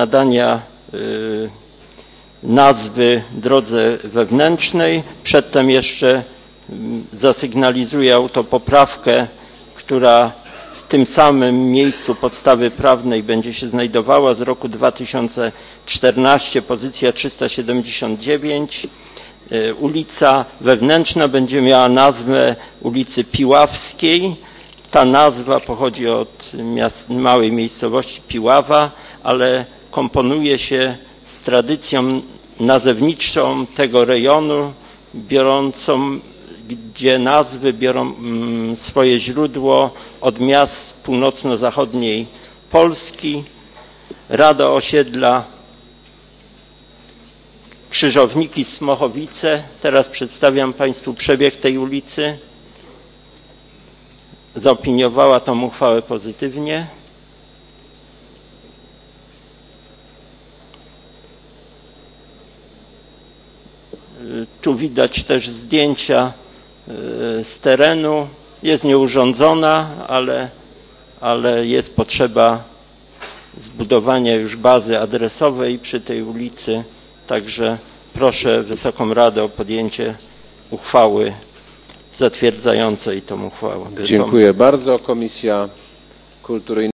nadania nazwy drodze wewnętrznej. Przedtem jeszcze zasygnalizuję autopoprawkę, która w tym samym miejscu podstawy prawnej będzie się znajdowała z roku 2014, pozycja 379. Ulica wewnętrzna będzie miała nazwę ulicy Piławskiej. Ta nazwa pochodzi od małej miejscowości Piława, ale komponuje się z tradycją nazewniczą tego rejonu, gdzie nazwy biorą swoje źródło od miast północno-zachodniej Polski. Rada osiedla Krzyżowniki Smochowice. Teraz przedstawiam Państwu przebieg tej ulicy. Zaopiniowała tą uchwałę pozytywnie. Tu widać też zdjęcia z terenu. Jest nieurządzona, ale jest potrzeba zbudowania już bazy adresowej przy tej ulicy. Także proszę Wysoką Radę o podjęcie uchwały zatwierdzającej tą uchwałę. Dziękuję bardzo. Komisja Kultury